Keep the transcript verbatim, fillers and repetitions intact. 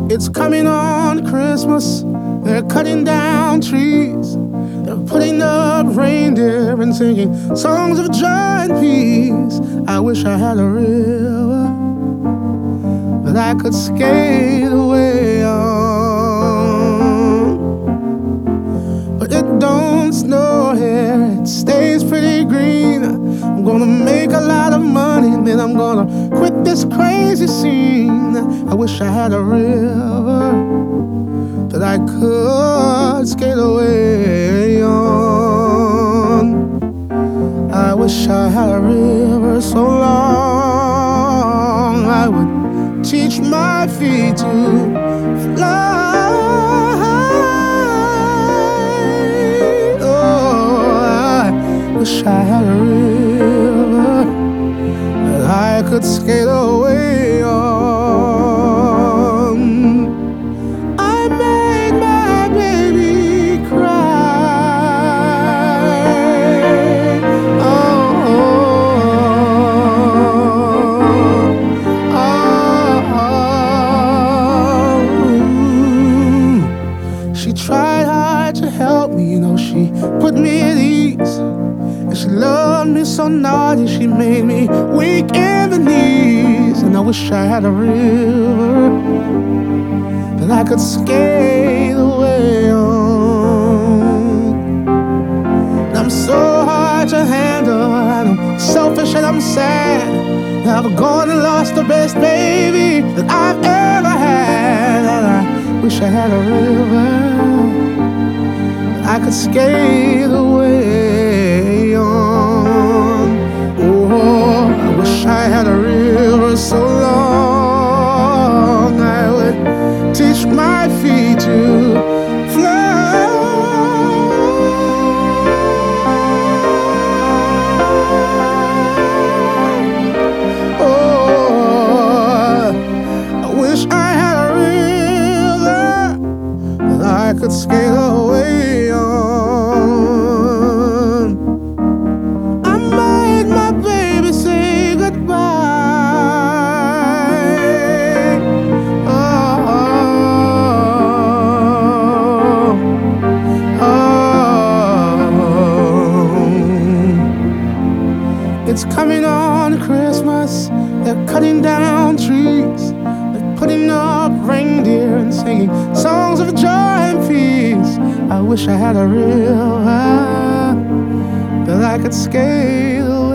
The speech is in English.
It's coming on Christmas. They're cutting down trees. They're putting up reindeer and singing songs of joy and peace. I wish I had a river that I could skate away on. But it don't snow here, it stays pretty green. I'm gonna make a lot of money, then I'm gonna quit this crazy scene. I wish I had a river that I could skate away on. I wish I had a river so long I would teach my feet to fly. Oh, I wish I had a river that I could skate away on. I made my baby cry. Oh, oh, oh. She tried hard to help me, you know, she put me at ease. And she loved me so naughty, she made me weak in the knees. And I wish I had a river that I could skate away on. And I'm so hard to handle, and I'm selfish and I'm sad. I've gone and lost the best baby that I've ever had. And I wish I had a river that I could skate away on. Oh, I wish I had a river so long I would teach my feet to fly. Oh, I wish I had a river that I could skate away on. I made my baby say goodbye. Oh, oh. It's coming on Christmas. They're cutting down trees. They're putting up reindeer and singing songs of joy and peace. I wish I had a river that I could skate away.